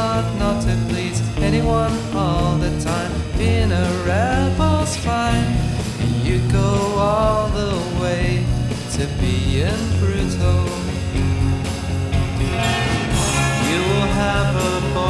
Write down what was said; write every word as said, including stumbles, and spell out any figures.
hard not to please anyone all the time. Being a rebel's fine. You go all the